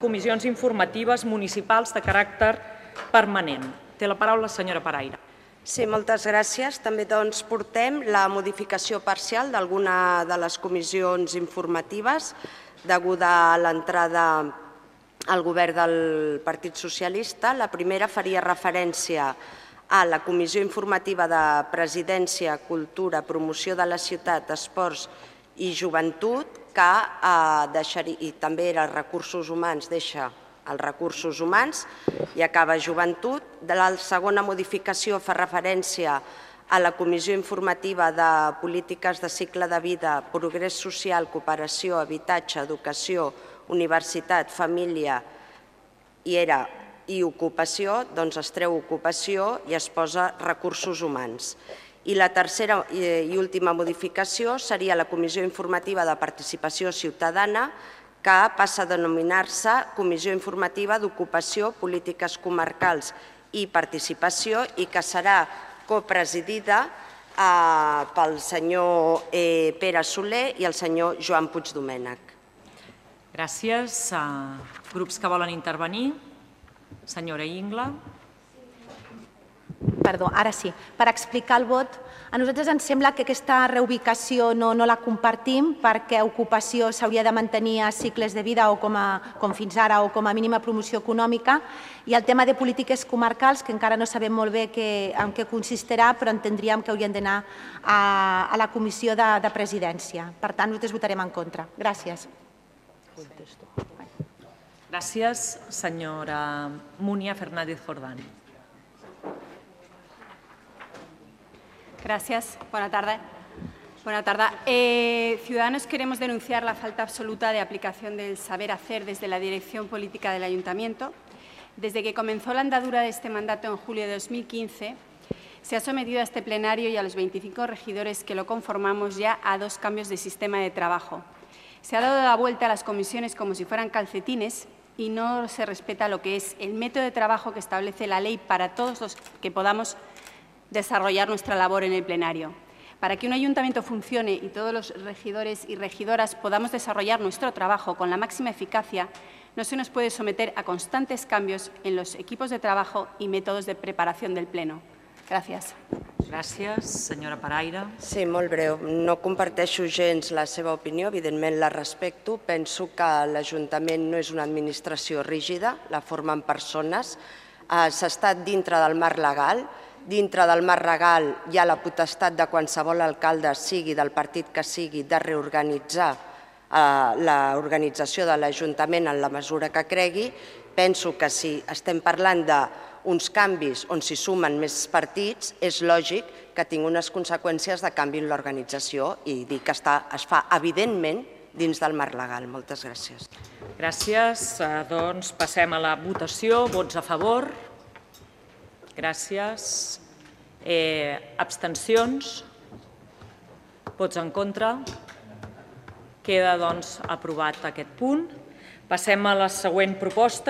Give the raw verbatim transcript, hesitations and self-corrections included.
Comissions informatives municipals de caràcter permanent. Té la paraula la senyora Paraire. Sí, moltes gràcies. També doncs, portem la modificació parcial d'alguna de les comissions informatives deguda a l'entrada al govern del Partit Socialista. La primera faria referència a la Comissió Informativa de Presidència, Cultura, Promoció de la Ciutat, Esports i Joventut, que eh, deixaria, i també era Recursos Humans, deixa els Recursos Humans i acaba Joventut. La segona modificació fa referència a la Comissió Informativa de Polítiques de Cicle de Vida, Progrés Social, Cooperació, Habitatge, Educació, Universitat, Família i era i Ocupació, doncs es treu Ocupació i es posa Recursos Humans. I la tercera i última modificació seria la Comissió Informativa de Participació Ciutadana, que passa a denominar-se Comissió Informativa d'Ocupació, Polítiques Comarcals i Participació i que serà copresidida pel senyor Pere Soler i el senyor Joan Puigdomènech. Gràcies. Grups que volen intervenir? Senyora Ingla. Perdó, ara sí. Per explicar el vot, a nosaltres ens sembla que aquesta reubicació no, no la compartim perquè ocupació s'hauria de mantenir a cicles de vida o com, a, com fins ara o com a mínima promoció econòmica i el tema de polítiques comarcals, que encara no sabem molt bé que, en què consistirà, però entendríem que haurien d'anar a, a la comissió de, de presidència. Per tant, nosaltres votarem en contra. Gràcies. Gràcies, senyora Munia Fernández Jordán. Gracias. Buenas tardes. Buenas tardes. Eh, Ciudadanos queremos denunciar la falta absoluta de aplicación del saber hacer desde la dirección política del Ayuntamiento. Desde que comenzó la andadura de este mandato en julio de dos mil quince, se ha sometido a este plenario y a los veinticinco regidores que lo conformamos ya a dos cambios de sistema de trabajo. Se ha dado la vuelta a las comisiones como si fueran calcetines y no se respeta lo que es el método de trabajo que establece la ley para todos los que podamos desarrollar nuestra labor en el plenario. Para que un ayuntamiento funcione y todos los regidores y regidoras podamos desarrollar nuestro trabajo con la máxima eficacia, no se nos puede someter a constantes cambios en los equipos de trabajo y métodos de preparación del Pleno. Gràcies. Gràcies. Senyora Paraire. Sí, molt breu. No comparteixo gens la seva opinió, evidentment la respecto. Penso que l'Ajuntament no és una administració rígida, la formen persones. S'ha estat dintre del marc legal. Dintre del marc legal hi ha la potestat de qualsevol alcalde, sigui del partit que sigui, de reorganitzar l'organització de l'Ajuntament en la mesura que cregui. Penso que si estem parlant d'uns canvis on s'hi sumen més partits, és lògic que tingui unes conseqüències de canvi en l'organització i dir que es fa, evidentment, dins del marc legal. Moltes gràcies. Gràcies. Doncs passem a la votació. Vots a favor? Gràcies. Abstencions? Vots en contra? Queda, doncs, aprovat aquest punt. Passem a la següent proposta.